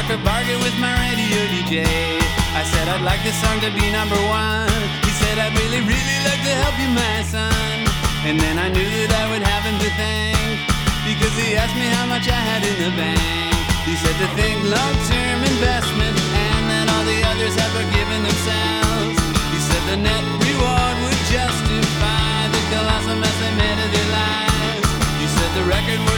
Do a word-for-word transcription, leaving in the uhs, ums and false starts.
struck a bargain with my radio D J. I said I'd like this song to be number one. He said I'd really, really like to help you, my son. And then I knew that I would have him to thank, because he asked me how much I had in the bank. He said to think long-term investment, and that all the others have forgiven themselves. He said the net reward would justify the colossal mess they made of their lives. He said the record would